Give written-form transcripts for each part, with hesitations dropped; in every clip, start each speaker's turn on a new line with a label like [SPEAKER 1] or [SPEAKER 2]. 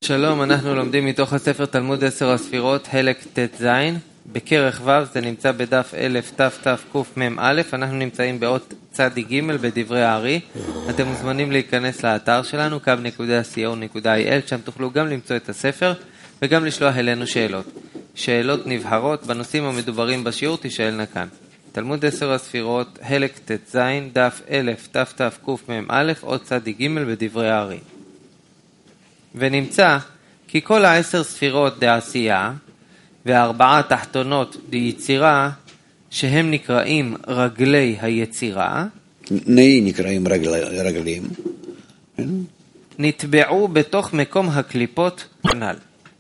[SPEAKER 1] שלום, אנחנו לומדים מתוך הספר תלמוד 10 הספירות, חלק ט"ז, בכרך ו', זה נמצא בדף 1000 תתקמ"א, אנחנו נמצאים באות צדי ג' בדברי הארי. אתם מוזמנים להיכנס לאתר שלנו, kub.co.il, שם תוכלו גם למצוא את הספר וגם לשלוח אלינו שאלות. שאלות נבהרות בנושאים המדוברים בשיעור תשאלנה כאן. תלמוד 10 הספירות, חלק ט"ז, דף 1000 תתקמ"א, אות צדי ג' בדברי הארי. ונמצא כי כל 10 ספירות דעשייה והארבעה תחתונות דיצירה שהם נקראים רגלי היצירה
[SPEAKER 2] נקראים רגלים
[SPEAKER 1] נטבעו בתוך מקום הקליפות כנ"ל,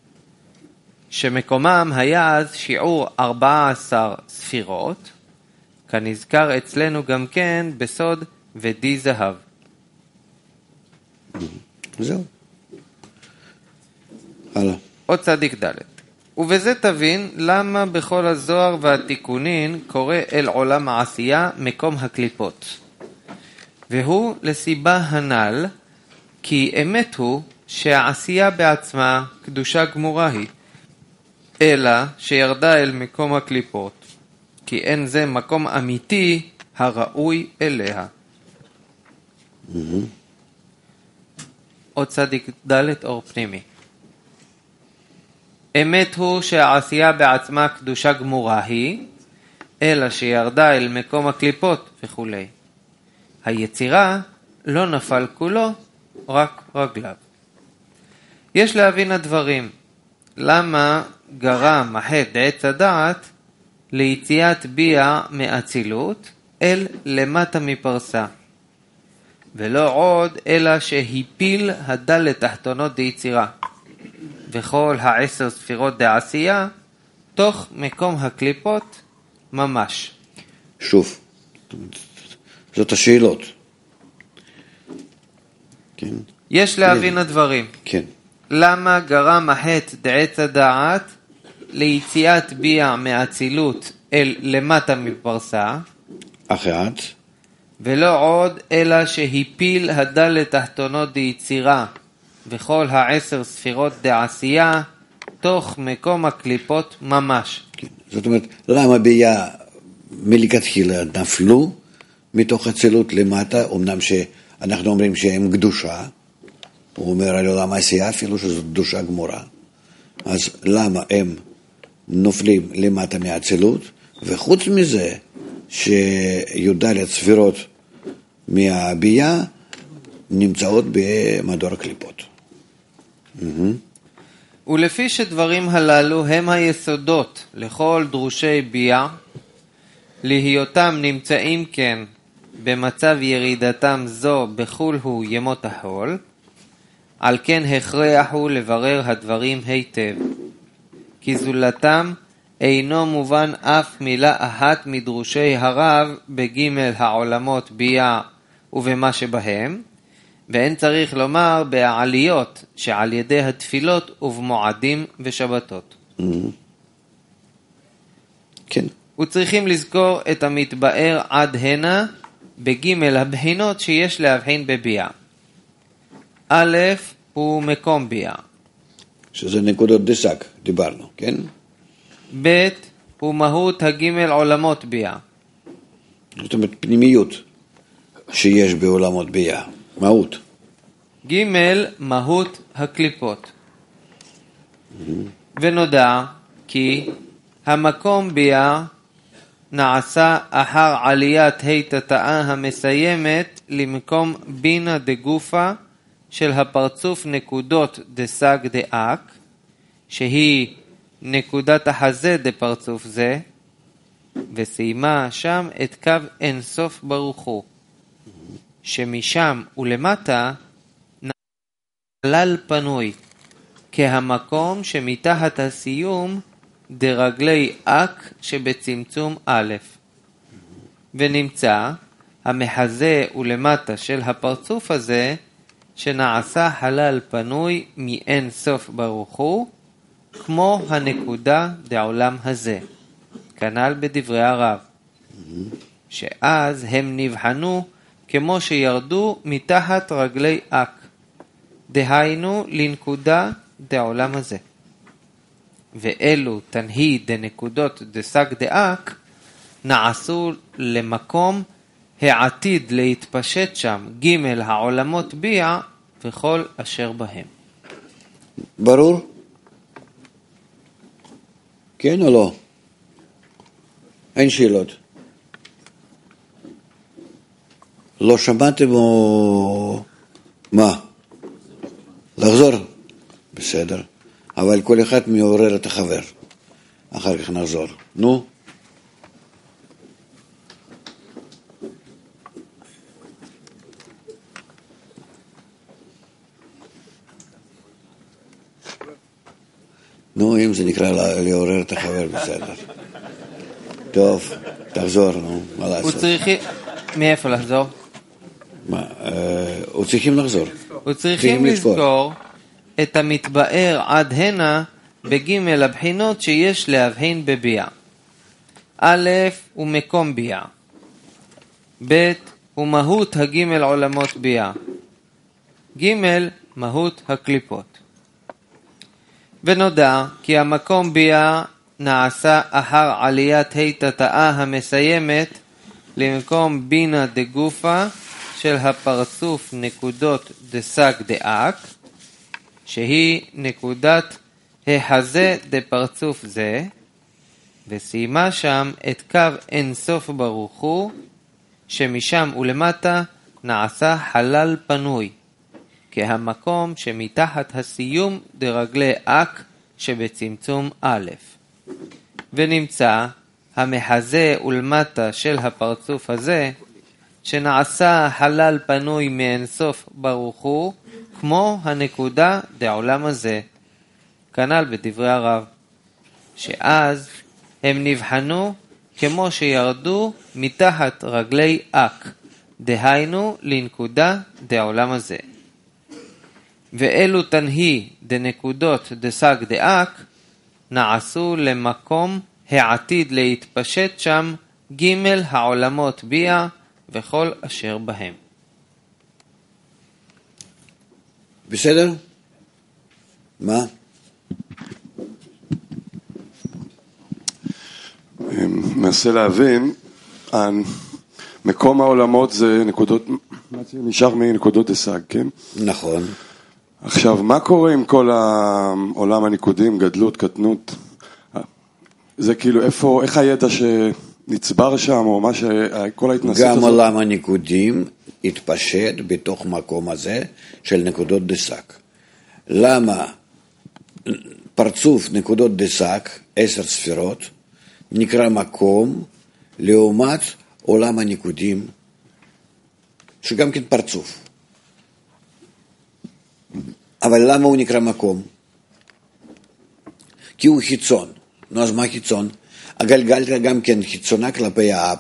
[SPEAKER 1] שמקומם היה אז שיעור 14 ספירות, כנזכר אצלנו גם כן בסוד ודי זהב.
[SPEAKER 2] זהו. הלאה.
[SPEAKER 1] עוד צדיק ד' ובזה תבין למה בכל הזוהר והתיקונין קורא אל עולם העשייה מקום הקליפות. והוא לסיבה הנ"ל, כי אמת הוא שהעשייה בעצמה קדושה גמורה היא, אלא שירדה אל מקום הקליפות, כי אין זה מקום אמיתי הראוי אליה. עוד צדיק ד' אור פנימי. אמת הוא שהעשייה בעצמה קדושה גמורה היא, אלא שירדה אל מקום הקליפות וכו'. היצירה לא נפל כולו, רק רגליו. יש להבין הדברים. למה גרם החטא עץ הדעת ליציאת ביאה מאצילות אל למטה מפרסה, ולא עוד אלא שהפיל הדלת תחתונות דיצירה. וכל 10 ספירות דעשייה תוך מקום הקליפות ממש.
[SPEAKER 2] שוב, זאת השאלות. כן.
[SPEAKER 1] יש להבין הדברים.
[SPEAKER 2] כן.
[SPEAKER 1] למה גרם החטא דעץ הדעת ליציאת ביאה מאצילות אל למטה מפרסה?
[SPEAKER 2] אחת.
[SPEAKER 1] ולא עוד אלא שהפיל הדלת תחתונות דיצירה וכל 10 ספירות דעשייה תוך מקום הקליפות ממש.
[SPEAKER 2] כן. זאת אומרת, למה ביאה מלכתחילה נפלו מתוך אצילות למטה, אמנם שאנחנו אומרים שהם קדושה, הוא אומר על עולם העשייה אפילו שזו קדושה גמורה, אז למה הם נופלים למטה מאצילות, וחוץ מזה שי"ד ספירות מהביאה נמצאות במדור הקליפות.
[SPEAKER 1] ולפי שדברים הללו הם היסודות לכל דרושי ביאה, להיותם נמצאים כן במצב ירידתם זו בחול הוא ימות החול, על כן הכרח הוא לברר הדברים היטב, כי זולתם אינו מובן אף מילה אחת מדרושי הרב בג' העולמות ביאה ובמה שבהם, ואין צריך לומר בעליות שעל ידי התפילות ובמועדים ושבתות.
[SPEAKER 2] כן.
[SPEAKER 1] וצריכים לזכור את המתבאר עד הנה בג' הבחינות שיש להבחין בביאה. א' הוא מקום ביאה.
[SPEAKER 2] שזה נקודות דסק, דיברנו, כן?
[SPEAKER 1] ב' הוא מהות הג' עולמות ביאה.
[SPEAKER 2] זאת אומרת, פנימיות שיש בעולמות ביאה. מהות.
[SPEAKER 1] ג' מהות הקליפות. ונודע כי המקום ביאה נעשה אחר עליית התתאה המסיימת למקום בינה דגופה של הפרצוף נקודות דסג דאק, שהיא נקודת החזה דפרצוף זה, וסיימה שם את קו אינסוף ברוך הוא, שמשם ולמטה נעלל פנוי, כהמקום שמתחת הסיום דרגלי אק שבצמצום א', ונמצא המחזה ולמטה של הפרצוף הזה שנעשה חלל פנוי מאין סוף ברוך הוא, כמו הנקודה דעולם הזה, כנ"ל בדברי הרב, שאז הם נבחנו כמו שירדו מתחת רגלי אק, דהיינו לנקודה דעולם הזה. ואלו תנהי דנקודות דסג דאק נעשו למקום העתיד להתפשט שם ג' העולמות ביע וכל אשר בהם.
[SPEAKER 2] ברור? כן או לא? אין שאלות. לא שמעתם או... מה? לחזור? בסדר. אבל כל אחד מעורר את החבר. אחר כך נחזור. נו? נו, אם זה נקרא לעורר את החבר, בסדר. טוב, תחזור, נו, מה לעשות?
[SPEAKER 1] הוא צריך... מאיפה לחזור?
[SPEAKER 2] מה, הוא צריכים לחזור.
[SPEAKER 1] הוא צריכים לזכור את המתבאר עד הנה בג' הבחינות שיש להבחין בביע. א' הוא מקום ביע. ב' הוא מהות הג' עולמות ביע. ג' מהות הקליפות. ונודע כי המקום ביע נעשה אחר עליית התתאה המסיימת למקום בינה דגופה של הפרצוף נקודות דסג דאק, שהיא נקודת החזה דפרצוף זה, וסיימה שם את קו אינסוף ברוך הוא, שמשם ולמטה נעשה חלל פנוי, כהמקום שמתחת הסיום דרגלי אק שבצמצום א', ונמצא המחזה ולמטה של הפרצוף הזה, שנעשה חלל פנוי מאינסוף ברוך הוא, כמו הנקודה דעולם הזה, כנ"ל בדברי הרב, שאז הם נבחנו כמו שירדו מתחת רגלי אק, דהיינו לנקודה דעולם הזה. ואלו תנהי דנקודות דסג דאק נעשו למקום העתיד להתפשט שם ג' העולמות ביע וכל אשר בהם.
[SPEAKER 2] בסדר? מה?
[SPEAKER 3] מנסה להבין, מקום העולמות זה נקודות, נשאר מנקודות דסג, כן?
[SPEAKER 2] נכון.
[SPEAKER 3] עכשיו, מה קורה עם כל העולם הניקודים, גדלות, קטנות? זה כאילו, איך הידע שנצבר שם, או מה שכל ההתנסות הזאת?
[SPEAKER 2] גם עולם הניקודים התפשט בתוך מקום הזה של נקודות דסק. למה פרצוף נקודות דסק, 10 ספירות, נקרא מקום לעומת עולם הניקודים, שגם כן פרצוף. אבל למה הוא נקרא מקום? כי הוא חיצון. נו, אז מה חיצון? הגלגל גם כן חיצונה כלפי האף.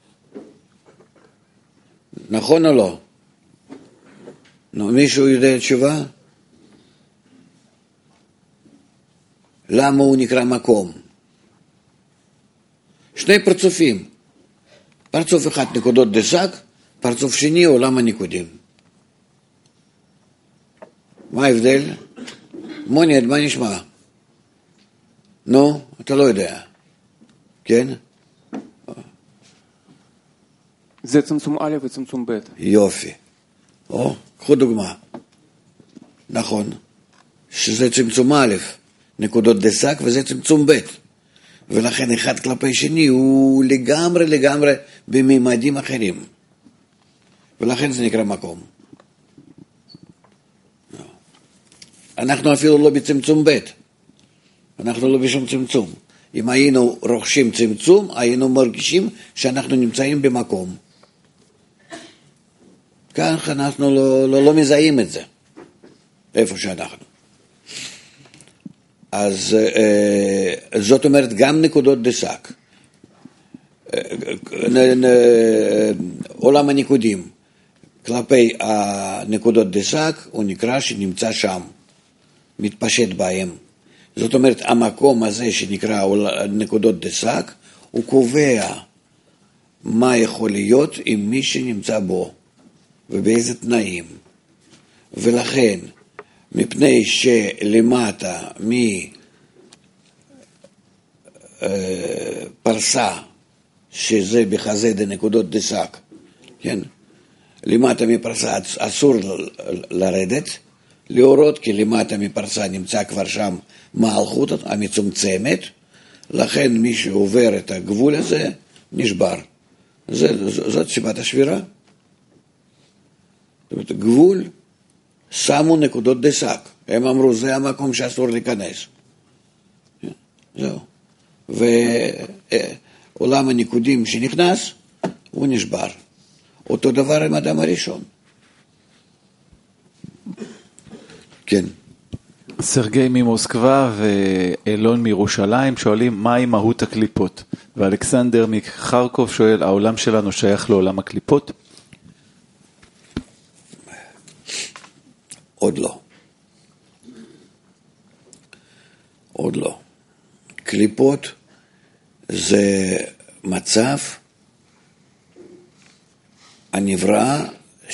[SPEAKER 2] נכון או לא? נו, מישהו יודע תשובה? למה הוא נקרא מקום? שני פרצופים. פרצוף אחד נקודות דסק, פרצוף שני עולם הניקודים. מה ההבדל? מוניד, מה נשמע? נו, אתה לא יודע. כן?
[SPEAKER 4] זה צמצום א' וצמצום ב'.
[SPEAKER 2] יופי. או, קחו דוגמה. נכון. שזה צמצום א', נקודות דסק, וזה צמצום ב'. ולכן אחד כלפי שני הוא לגמרי בממדים אחרים. ולכן זה נקרא מקום. אנחנו אפילו לא בצמצום ב', אנחנו לא בשום צמצום. אם היינו רוכשים צמצום, היינו מרגישים שאנחנו נמצאים במקום. כך אנחנו לא מזהים את זה, איפה שאנחנו. אז זאת אומרת, גם נקודות דסק, עולם הניקודים, כלפי הנקודות דסק, הוא נקרא שנמצא שם, מתפשט בהם. זאת אומרת, המקום הזה שנקרא נקודות דסק, הוא קובע מה יכול להיות עם מי שנמצא בו, ובאיזה תנאים. ולכן, מפני שלמטה מפרסה, שזה בחזה דנקודות דסק, כן? למטה מפרסה אסור לרדת, להורות, כי למטה מפרסה נמצא כבר שם מלכות המצומצמת, לכן מי שעובר את הגבול הזה נשבר. זאת סיבת השבירה. זאת אומרת, גבול, שמו נקודות דסק. הם אמרו, זה המקום שאסור להיכנס. זהו. ועולם הניקודים שנכנס, הוא נשבר. אותו דבר עם האדם הראשון. כן.
[SPEAKER 5] סרגי ממוסקבה ואלון מירושלים שואלים מהי מהות הקליפות, ואלכסנדר מחרקוב שואל, העולם שלנו שייך לעולם הקליפות?
[SPEAKER 2] עוד לא. עוד לא. קליפות זה מצב הנברא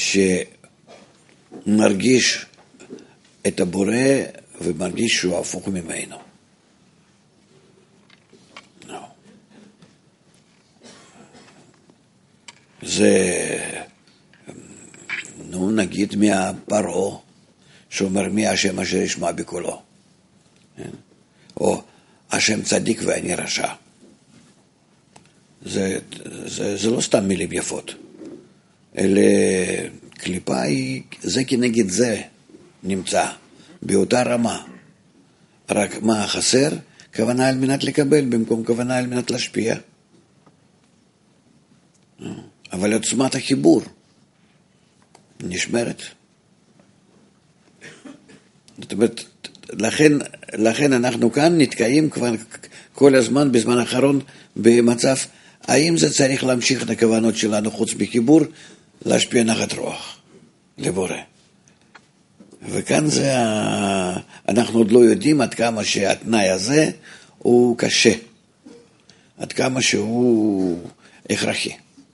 [SPEAKER 2] שמרגיש את הבורא ומרגיש שהוא הפוך ממנו. זה, נגיד מהפרעה, שאומר מי השם אשר ישמע בקולו. או השם צדיק ואני רשע. זה לא סתם מילים יפות. אלא קליפה היא, זה כנגד זה נמצא, באותה רמה. רק מה חסר? כוונה על מנת לקבל, במקום כוונה על מנת להשפיע. אבל עוצמת החיבור נשמרת. זאת אומרת, לכן אנחנו כאן נתקעים כבר כל הזמן, בזמן האחרון, במצב, האם זה צריך להמשיך את הכוונות שלנו חוץ מחיבור, להשפיע נחת רוח, לבורא. וכאן זה, אנחנו עוד לא יודעים עד כמה שהתנאי הזה הוא קשה, עד כמה שהוא הכרחי.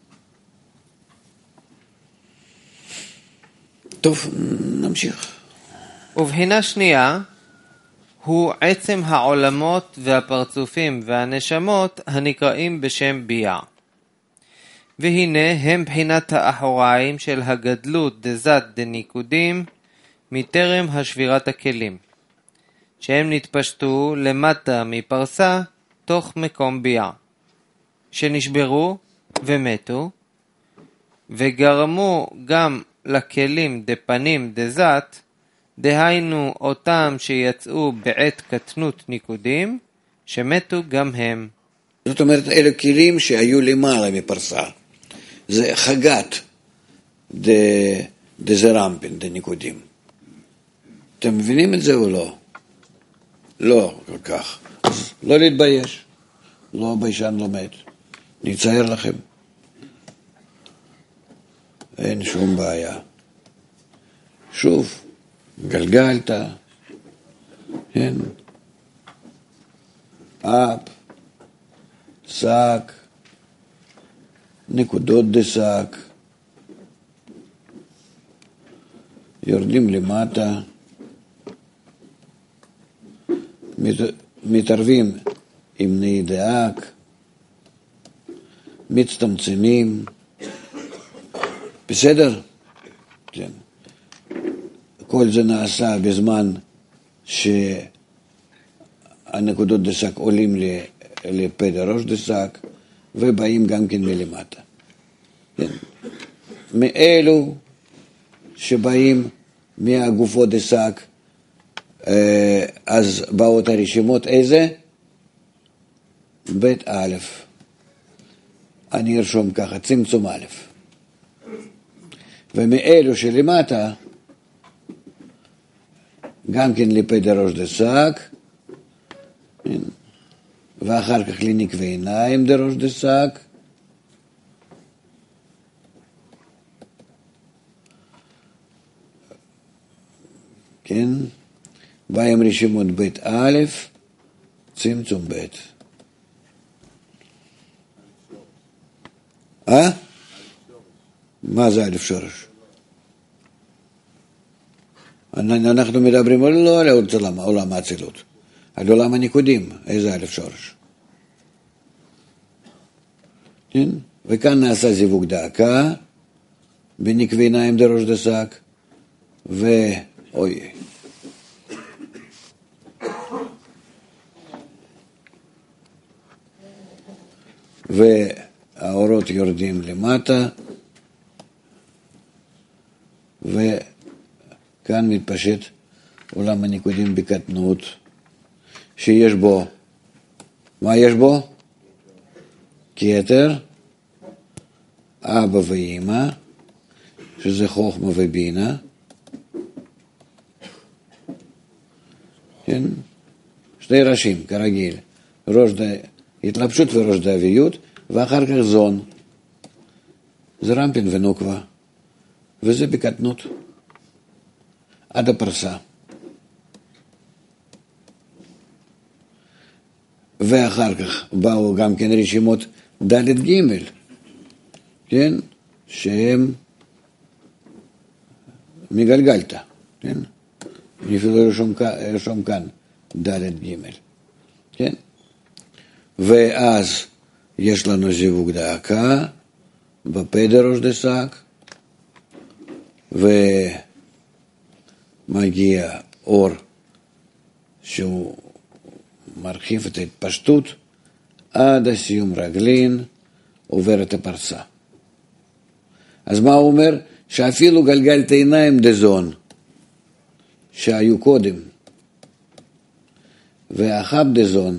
[SPEAKER 2] טוב, נמשיך.
[SPEAKER 1] ובחינה שנייה הוא עצם העולמות והפרצופים והנשמות הנקראים בשם ביאה. והנה הם בחינת האחוריים של הגדלות דזת דניקודים מטרם השבירת הכלים, שהם נתפשטו למטה מפרסה תוך מקום ביאה, שנשברו ומתו, וגרמו גם לכלים דפנים דזת, דהיינו אותם שיצאו בעת קטנות ניקודים, שמתו גם הם.
[SPEAKER 2] זאת אומרת, אלה כלים שהיו למעלה מפרסה. זה חגת דזרמפין, דניקודים. אתם מבינים את זה או לא? לא כל כך. אז לא להתבייש. לא ביישן לא מת. נצייר לכם. אין שום בעיה. שוב, גלגלת, כן, אפ, שק, נקודות דשק, יורדים למטה, מתערבים עם נאי דאק, מצטמצמים, בסדר? כן. כל זה נעשה בזמן שהנקודות דשק עולים לפה דראש דשק ובאים גם כן מלמטה. כן. מאלו שבאים מהגופות דשק, אז באות הרשימות איזה? בית א', אני ארשום ככה, צמצום א'. ומאלו שלמטה, גם כן לפה דראש דשק, ואחר כך לנקבי עיניים דראש דשק, כן, באים רשימות בית א', צמצום ב'. מה זה א' שורש? אנחנו מדברים לא על עולם האצילות, על עולם הניקודים, איזה א' שורש. כן? וכאן נעשה זיווג דאקה, בנקבי עיניים דראש דסק, אוי. והאורות יורדים למטה, וכאן מתפשט עולם הניקודים בקטנות, שיש בו, מה יש בו? כתר, אבא ואמא, שזה חוכמה ובינה, כן? שני ראשים, כרגיל, התלבשות וראש דאביות, ואחר כך זון. זה רמפין ונוקבה, וזה בקטנות, עד הפרסה. ואחר כך באו גם כן רשימות ד' ג', כן? שהם מגלגלת, כן? אני אפילו רשום כאן ד' ג', כן? ואז יש לנו זיווג דאקה בפה דראש דסק, ומגיע אור שהוא מרחיב את ההתפשטות עד הסיום רגלין, עובר את הפרסה. אז מה הוא אומר? שאפילו גלגלת עיניים דזון שהיו קודם והחב דזון,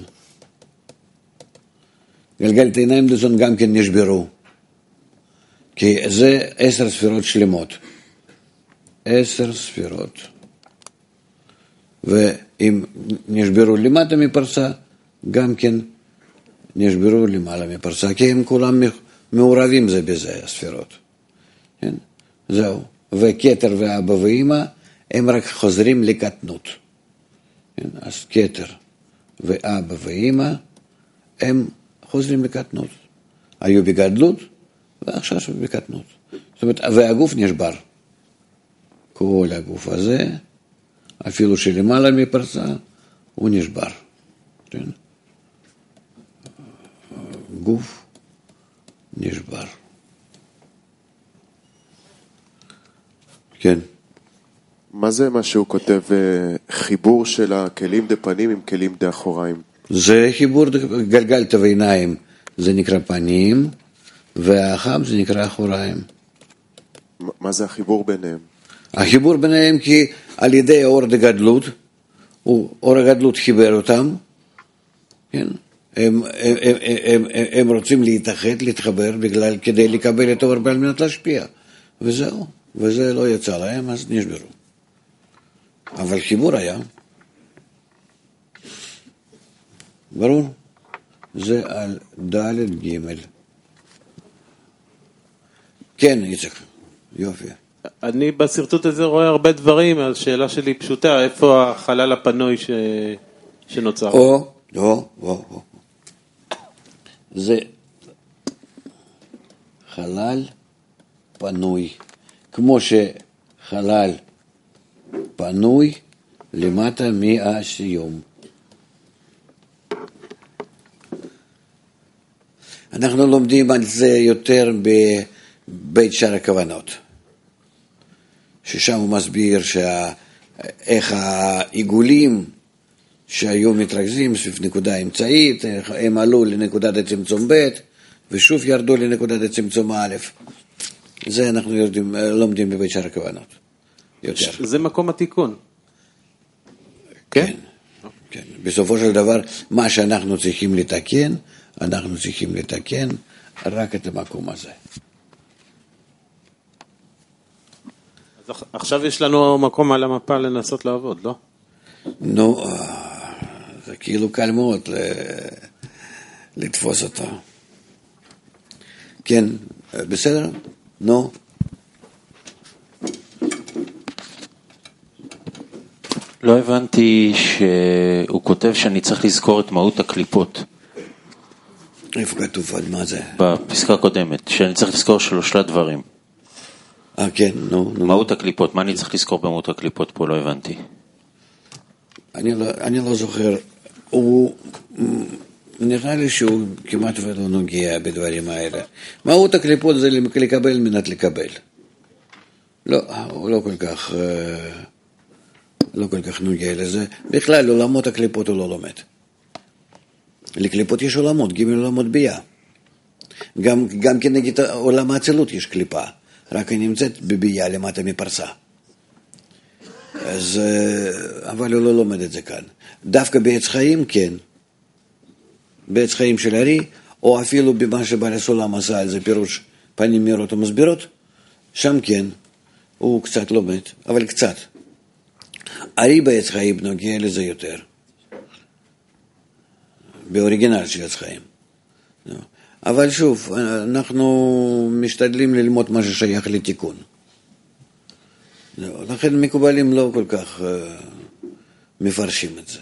[SPEAKER 2] גלגלת עיניים דזון גם כן נשברו, כי זה 10 ספירות שלמות, 10 ספירות, ואם נשברו למטה מפרסה גם כן נשברו למעלה מפרסה, כי הם כולם מעורבים זה בזה, הספירות, כן? זהו. וכתר ואבא ואמא הם רק חוזרים לקטנות, כן? אז כתר ואבא ואמא הם חוזרים לקטנות, היו בגדלות ועכשיו בקטנות, זאת אומרת, והגוף נשבר, כל הגוף הזה אפילו שלמעלה מפרסה הוא נשבר, כן? גוף נשבר. כן.
[SPEAKER 6] מה זה מה שהוא כותב, חיבור של הכלים דה פנים עם כלים דה אחוריים?
[SPEAKER 2] זה חיבור, גלגלת ועיניים, זה נקרא פנים, והחם זה נקרא אחוריים.
[SPEAKER 6] מה זה החיבור ביניהם?
[SPEAKER 2] החיבור ביניהם כי על ידי האור דגדלות, אור הגדלות חיבר אותם, כן? הם רוצים להתאחד, להתחבר, כדי לקבל את האור על מנת להשפיע, וזהו. וזה לא יצא להם, אז נשברו. אבל חיבור היה. ברור? זה על ד' ג'. כן, יצחק, יופי.
[SPEAKER 7] אני בסרטוט הזה רואה הרבה דברים, השאלה שלי פשוטה, איפה החלל הפנוי שנוצר?
[SPEAKER 2] זה חלל פנוי. כמו שחלל פנוי למטה מהסיום. אנחנו לומדים על זה יותר בבית שער הכוונות, ששם הוא מסביר איך העיגולים שהיו מתרכזים סביב נקודה אמצעית, הם עלו לנקודת הצמצום ב' ושוב ירדו לנקודת הצמצום א'. זה אנחנו לומדים בבית שער הכוונות.
[SPEAKER 7] זה מקום התיקון.
[SPEAKER 2] כן, כן. בסופו של דבר, מה שאנחנו צריכים לתקן, אנחנו צריכים לתקן רק את המקום הזה.
[SPEAKER 7] אז עכשיו יש לנו מקום על המפה לנסות לעבוד, לא?
[SPEAKER 2] נו, זה כאילו קל מאוד לתפוס אותו. כן, בסדר? נו.
[SPEAKER 8] לא הבנתי שהוא כותב שאני צריך לזכור את מהות הקליפות.
[SPEAKER 2] איפה כתוב עוד מה זה?
[SPEAKER 8] בפסקה הקודמת, שאני צריך לזכור 3 דברים.
[SPEAKER 2] כן, נו.
[SPEAKER 8] מהות הקליפות, מה אני צריך לזכור במהות הקליפות פה? לא הבנתי.
[SPEAKER 2] אני לא זוכר, הוא נראה לי שהוא כמעט ולא נוגע בדברים האלה. מהות הקליפות זה לקבל מנת לקבל. לא, הוא לא כל כך נוגע לזה. בכלל, עולמות הקליפות הוא לא לומד. לקליפות יש עולמות, ג' עולמות בייה. גם כנגד עולם האצילות יש קליפה, רק היא נמצאת בבייה למטה מפרסה. אז, אבל הוא לא לומד את זה כאן. דווקא בעץ חיים, כן. בעץ חיים של ארי, או אפילו במה שבעל הסולם עשה על זה פירוש פנים מהירות ומסבירות, שם כן, הוא קצת לומד, אבל קצת. ארי בעץ חיים נוגע לזה יותר. באוריגינל של עץ חיים. אבל שוב, אנחנו משתדלים ללמוד מה ששייך לתיקון. לכן מקובלים לא כל כך מפרשים את זה.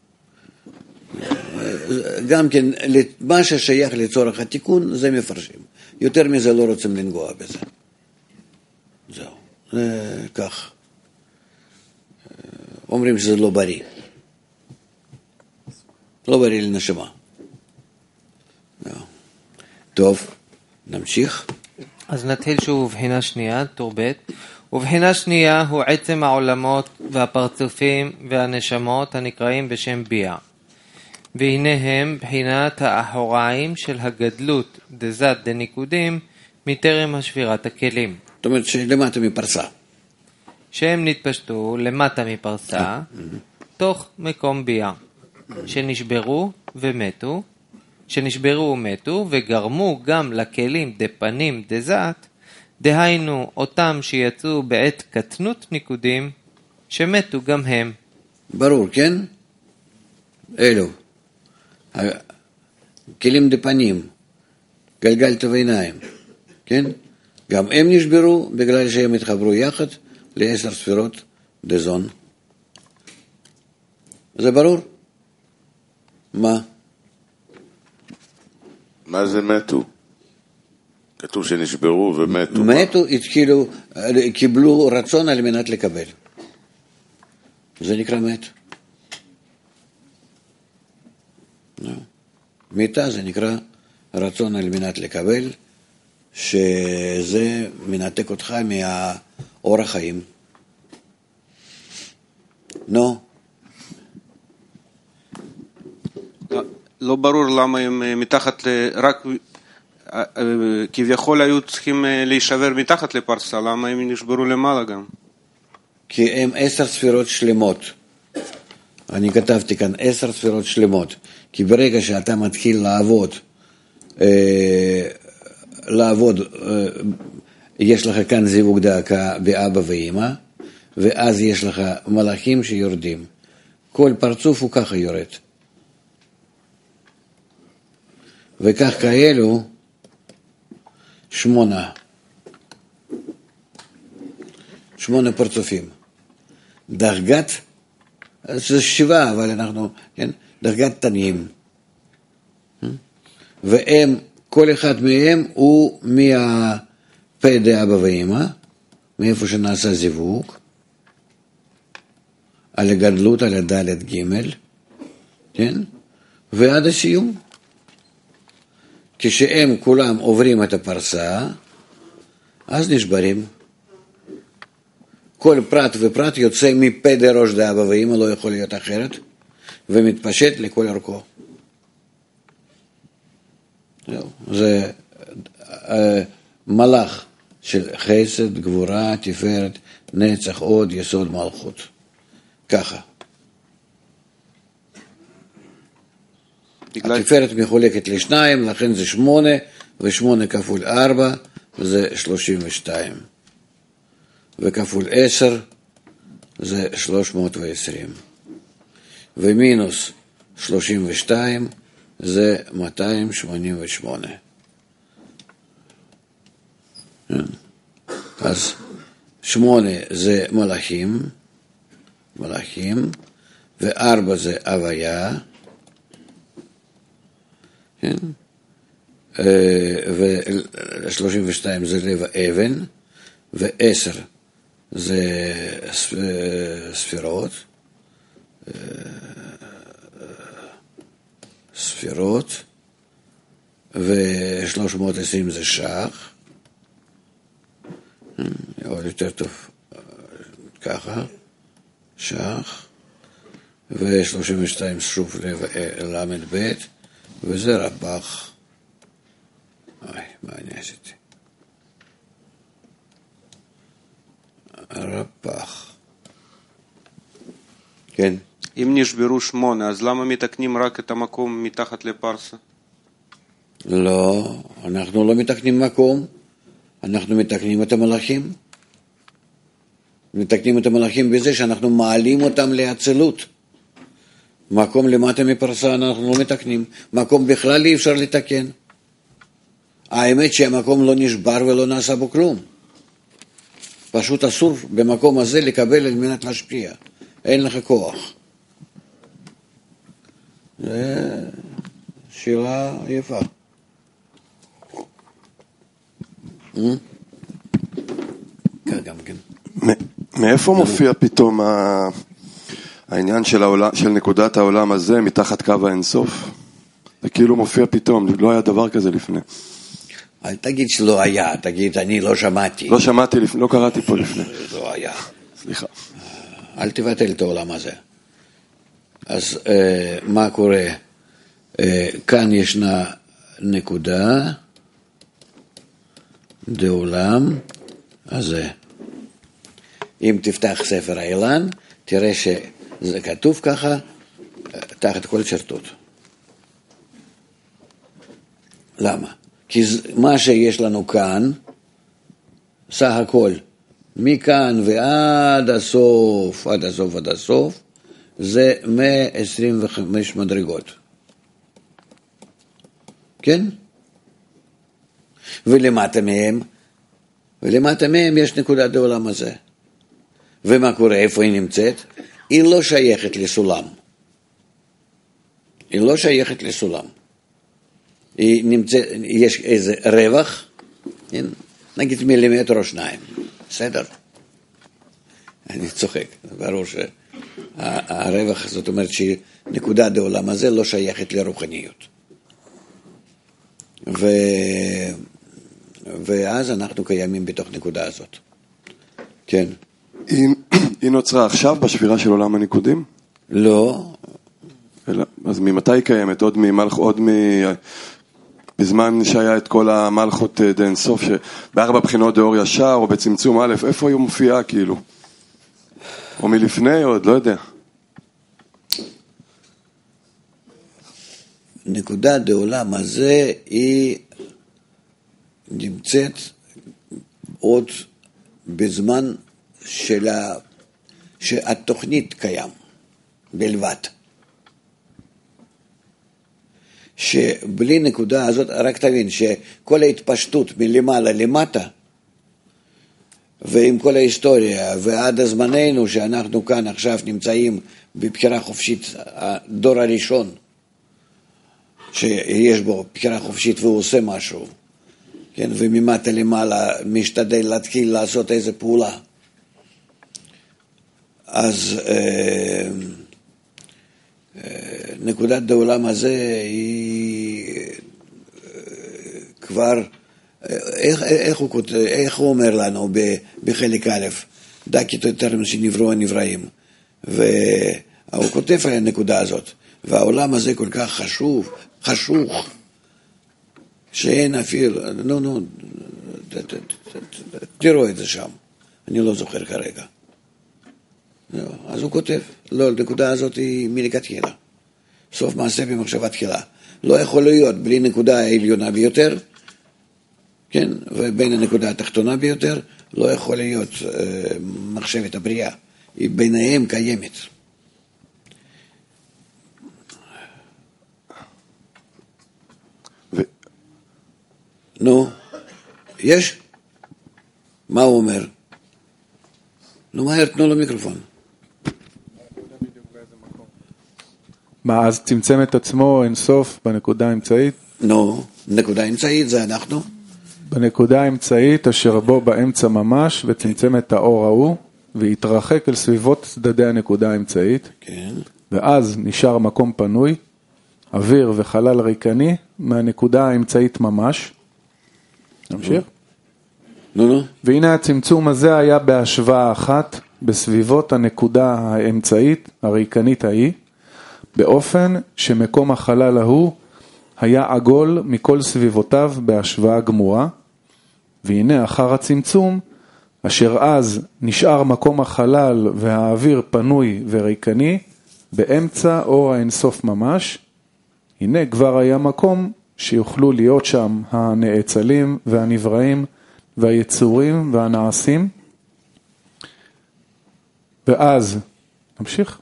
[SPEAKER 2] גם כן, מה ששייך לצורך התיקון, זה מפרשים. יותר מזה לא רוצים לנגוע בזה. זהו, כך. אומרים שזה לא בריא. לא בריא לנשמה. טוב, נמשיך.
[SPEAKER 1] אז נתחיל שוב ובחינה שנייה, טור ב'. ובחינה שנייה הוא עצם העולמות והפרצופים והנשמות הנקראים בשם ביאה. והנה הם בחינת האחוריים של הגדלות דזת דניקודים מטרם השבירת הכלים.
[SPEAKER 2] זאת אומרת שלמטה מפרסה.
[SPEAKER 1] שהם נתפשטו למטה מפרסה, תוך מקום ביאה. שנשברו ומתו וגרמו גם לכלים דפנים דזת, דהיינו אותם שיצאו בעת קטנות ניקודים, שמתו גם הם.
[SPEAKER 2] ברור, כן? אלו. כלים דפנים, גלגל תבעיניים, כן? גם הם נשברו בגלל שהם התחברו יחד ל10 ספירות דזון. זה ברור? מה?
[SPEAKER 9] מה זה מתו? כתוב שנשברו ומתו.
[SPEAKER 2] מתו, התחילו, קיבלו רצון על מנת לקבל. זה נקרא מת. מיתה זה נקרא רצון על מנת לקבל, שזה מנתק אותך מהאורח חיים. נו.
[SPEAKER 7] לא ברור למה הם מתחת, רק כביכול היו צריכים להישבר מתחת לפרסה, למה הם נשברו למעלה גם?
[SPEAKER 2] כי הם 10 ספירות שלמות. אני כתבתי כאן 10 ספירות שלמות, כי ברגע שאתה מתחיל לעבוד, יש לך כאן זיווג דאקה באבא ואמא, ואז יש לך מלאכים שיורדים. כל פרצוף הוא ככה יורד. וכך כאלו 8 פרצופים. דרגת, זה 7, אבל אנחנו, כן, דרגת תניים. והם, כל אחד מהם הוא מהפה דאבא ואמא, מאיפה שנעשה זיווג, על הגדלות, על הדלת ג', כן? ועד הסיום. כשהם כולם עוברים את הפרסה, אז נשברים. כל פרט ופרט יוצא מפה דראש דאבא ואמא, לא יכול להיות אחרת, ומתפשט לכל אורכו. זה מלאך של חסד, גבורה, תפארת, נצח, עוד, יסוד, מלכות. ככה. התפארת מחולקת ל2, לכן זה 8, ו8 כפול 4, זה 32. וכפול 10, זה 320. ומינוס 32, זה 288. אז 8 זה מלאכים, ו4 זה הוויה, כן? ו32 זה לב האבן, ו10 זה ספירות, ו320 זה שח, עוד יותר טוב, ככה, שח, ו32 שוב למד ב', וזה רפ"ח. מה אני עשיתי? רפ"ח. כן.
[SPEAKER 10] אם נשברו 8, אז למה מתקנים רק את המקום מתחת לפרסה?
[SPEAKER 2] לא, אנחנו לא מתקנים מקום, אנחנו מתקנים את המלאכים. מתקנים את המלאכים בזה שאנחנו מעלים אותם לאצילות. מקום למטה מפרסה אנחנו לא מתקנים, מקום בכלל אי אפשר לתקן. האמת שהמקום לא נשבר ולא נעשה בו כלום. פשוט אסור במקום הזה לקבל על מנת להשפיע. אין לך כוח. זה שאלה יפה. גם כן.
[SPEAKER 3] מאיפה מופיע פתאום העניין של נקודת העולם הזה מתחת קו האינסוף? זה כאילו מופיע פתאום, לא היה דבר כזה לפני.
[SPEAKER 2] אל תגיד שלא היה, תגיד אני לא שמעתי.
[SPEAKER 3] לא שמעתי, לא קראתי פה לפני.
[SPEAKER 2] לא היה.
[SPEAKER 3] סליחה.
[SPEAKER 2] אל תבטל את העולם הזה. אז מה קורה? כאן ישנה נקודה דעולם הזה. אם תפתח ספר האילן, תראה שזה כתוב ככה תחת כל שרטוט. למה? כי מה שיש לנו כאן, סך הכל, מכאן ועד הסוף, עד הסוף, זה 125 מדרגות. כן? ולמטה מהם יש נקודת העולם הזה. ומה קורה? איפה היא נמצאת? היא לא שייכת לסולם. היא לא שייכת לסולם. היא נמצאת, יש איזה רווח, נגיד מילימטר או 2, בסדר? אני צוחק, ברור שהרווח, זאת אומרת שנקודת העולם הזה לא שייכת לרוחניות. ואז אנחנו קיימים בתוך נקודה הזאת. כן.
[SPEAKER 3] היא נוצרה עכשיו בשבירה של עולם הניקודים?
[SPEAKER 2] לא.
[SPEAKER 3] אז ממתי היא קיימת? בזמן שהיה את כל המלכות דאינסוף, בארבע בחינות דאור ישר, או בצמצום א', איפה היא מופיעה כאילו? או מלפני, או עוד לא יודע.
[SPEAKER 2] נקודת העולם הזה היא נמצאת עוד בזמן שהתוכנית קיים בלבד. שבלי נקודה הזאת, רק תבין שכל ההתפשטות מלמעלה למטה, ועם כל ההיסטוריה, ועד הזמננו שאנחנו כאן עכשיו נמצאים בבחירה חופשית, הדור הראשון, שיש בו בחירה חופשית והוא עושה משהו, כן? וממטה למעלה משתדל להתחיל לעשות איזה פעולה. אז נקודת העולם הזה היא כבר, איך הוא אומר לנו בחלק א', דקי טרם שנבראו הנבראים, והוא כותב על הנקודה הזאת, והעולם הזה כל כך חשוך, שאין אפילו, תראו את זה שם, אני לא זוכר כרגע. אז הוא כותב, לא, הנקודה הזאת היא מלכתחילה. סוף מעשה במחשבה תחילה. לא יכול להיות בלי נקודה העליונה ביותר, כן, ובין הנקודה התחתונה ביותר, לא יכול להיות מחשבת הבריאה. היא ביניהם קיימת. נו, יש? מה הוא אומר? נו, מהר, תנו לו מיקרופון.
[SPEAKER 11] מה, אז צמצם את עצמו אין סוף בנקודה האמצעית?
[SPEAKER 2] נו, נקודה האמצעית זה אנחנו.
[SPEAKER 11] בנקודה האמצעית אשר בו באמצע ממש, וצמצם את האור ההוא, והתרחק אל סביבות צדדי הנקודה האמצעית,
[SPEAKER 2] כן.
[SPEAKER 11] ואז נשאר מקום פנוי, אוויר וחלל ריקני, מהנקודה האמצעית ממש. נמשיך?
[SPEAKER 2] נו.
[SPEAKER 11] והנה הצמצום הזה היה בהשוואה אחת, בסביבות הנקודה האמצעית, הריקנית ההיא, באופן שמקום החלל ההוא היה עגול מכל סביבותיו בהשוואה גמורה, והנה אחר הצמצום, אשר אז נשאר מקום החלל והאוויר פנוי וריקני, באמצע אור האינסוף ממש, הנה כבר היה מקום שיוכלו להיות שם הנאצלים והנבראים והיצורים והנעשים, ואז, נמשיך.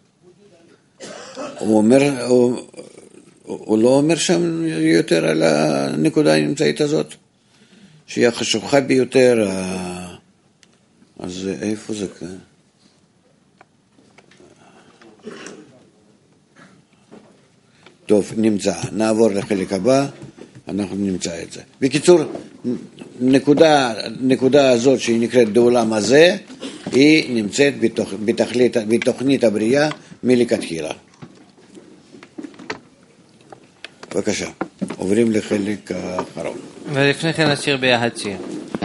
[SPEAKER 2] הוא לא אומר שם יותר על הנקודה האמצעית הזאת, שהיא החשוכה ביותר, אז איפה זה כאן? טוב, נמצא, נעבור לחלק הבא, אנחנו נמצא את זה. בקיצור, נקודה הזאת שהיא נקראת בעולם הזה, היא נמצאת בתוכנית הבריאה מלכתחילה. בבקשה, עוברים לחלק האחרון.
[SPEAKER 1] ולפני כן נשאיר ביחד שיר.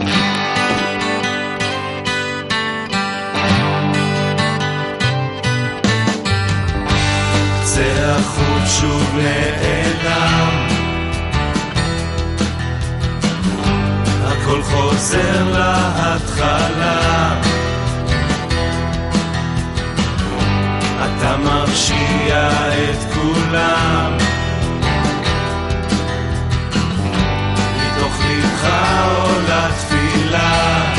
[SPEAKER 12] זה החוט שוב נעלם, הכל חוזר להתחלה, אתה מרשיע את כולם, מתוך לבך עולה תפילה,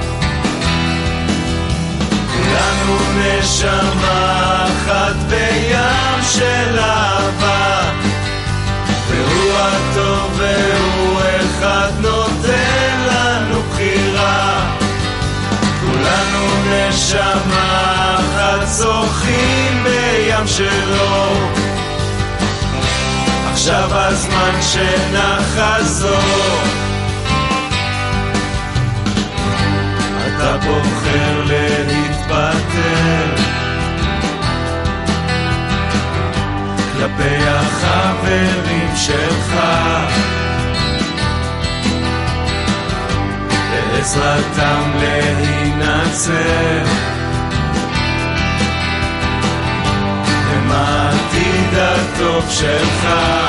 [SPEAKER 12] כולנו נשמה אחת בים של אהבה, והוא הטוב והוא אחד נותן לנו בחירה, כולנו נשמה אחת שוחים בים שלו, עכשיו הזמן שנחזור, אתה בוחר להתפטר כלפי החברים שלך, בעזרתם להינצל, הם העתיד הטוב שלך,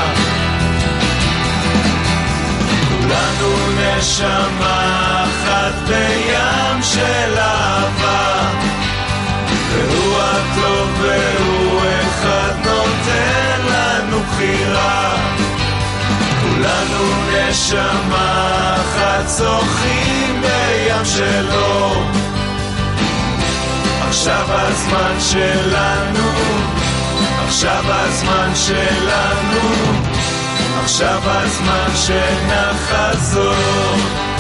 [SPEAKER 12] כולנו נשמה אחת בים של אהבה, והוא הטוב והוא אחד נותן לנו בחירה, כולנו נשמה אחת שוחים בים שלו, עכשיו הזמן שלנו, עכשיו הזמן שלנו, עכשיו הזמן שנחזור.